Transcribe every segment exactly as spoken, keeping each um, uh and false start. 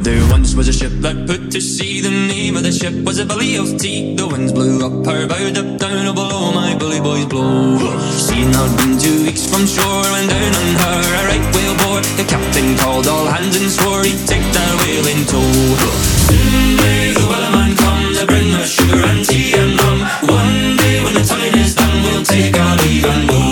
There once was a ship that put to sea. The name of the ship was a Billy of Tea. The winds blew up her bow, up down, oh below my bully boys blow. Seeing I'd been two weeks from shore, when down on her a right whale bore. The captain called all hands and swore he'd take that whale in tow. Soon may the wellerman come to bring us sugar and tea and rum. One day when the time is done, we'll take our leave and go.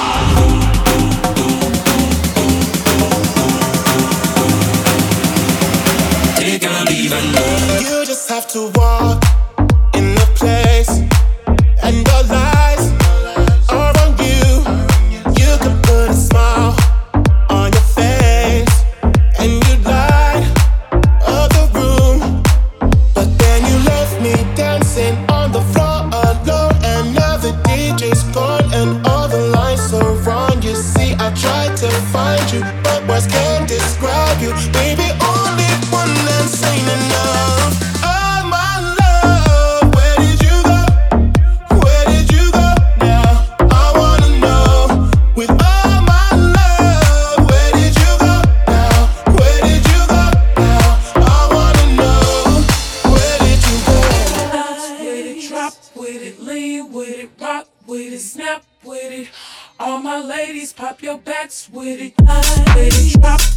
You just have to walk in the place, and your lies are on you. You can put a smile on your face, and you light up the room. But then you left me dancing on the floor alone, and now the D J's gone and all the lights are wrong. You see, I tried to find you, but words can't describe you, baby. Only one that's ain't enough. Oh my love, where did you go? Where did you go now? I wanna know. With all my love, where did you go now? Where did you go now? I wanna know. Where did you go? Bounce with it, drop with it, lean with it, rock with it, snap with it. All my ladies, pop your backs with it, with it, drop